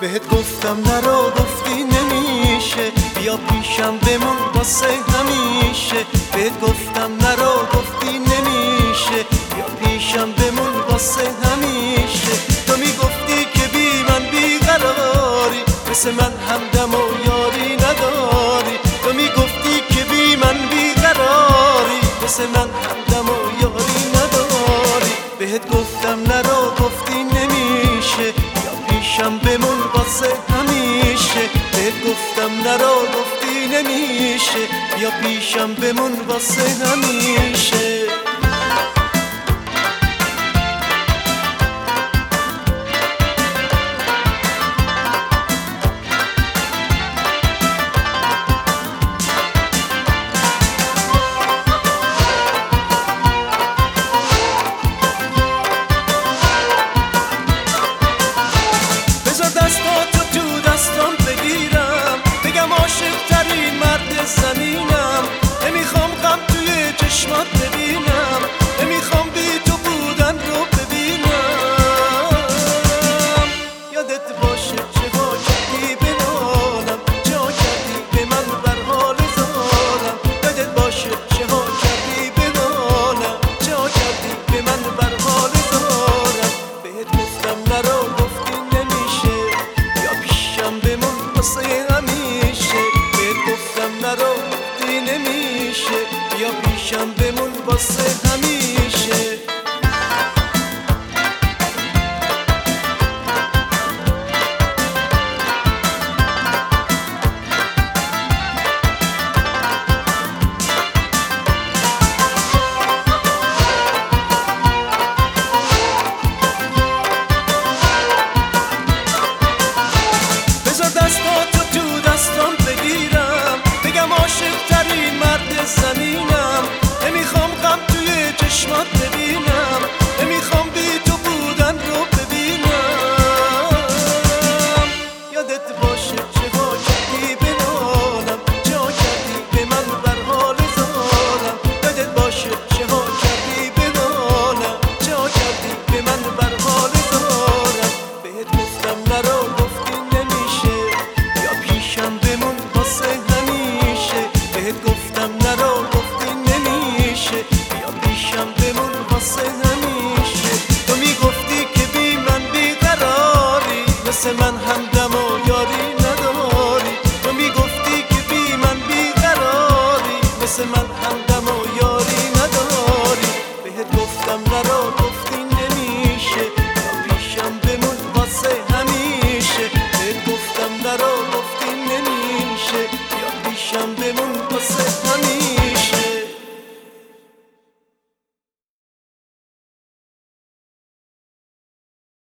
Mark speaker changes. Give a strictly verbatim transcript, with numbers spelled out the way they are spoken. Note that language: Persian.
Speaker 1: بهت گفتم نرو گفتی نمیشه، بیا پیشم بمون واسه همیشه. بهت گفتم نرو گفتی نمیشه، بیا پیشم بمون واسه همیشه. تو میگفتی که بی من بیقراری، مثل من همدم و یاری نداری. تو میگفتی که بی من بیقراری، مثل من همدم و یاری نداری. بهت گفتم نرو گفتی نمیشه، بیا پیشم بمون واسه همیشه. بهت گفتم نرو گفتی نمیشه، بیا پیشم بمون واسه همیشه. دستاتو تو دستام بگیرم، بگم عاشق ترین مرد زمینم. نمیخوام غم توی چشمات ببینم، نمیخوام بی تو بودن رو ببینم. یادت باشه چه ها کردی به نالم، چه ها کردی به من بر حال زارم. یادت باشه چه ها کردی به نالم، چه ها کردی به من بر حال زارم. بهت گفتم نرو گفتی نمیشه، بمون واسه همیشه. بهت گفتم نرو گفتی نمیشه، بیا پیشم بمون واسه همیشه. دستاتو تو دستام بگیرم، بگم عاشق ترین مرد زمینم. نمیخوام غم توی چشمات ببینم، نمیخوام بی تو بودن رو ببینم. یادت باشه چه ها کردی به نالم، چه ها کردی به من بر حال زارم. یادت باشه چه ها کردی به نالم، چه ها کردی به من بر حال زارم. بهت گفتم نرو گفتی نمیشه، پیشم بمون واسه همیشه. بهت گفتم نرو گفتی نمیشه، بیا پیشم بمون واسه همیشه. تو میگفتی که بی من بیقراری، مثل من هم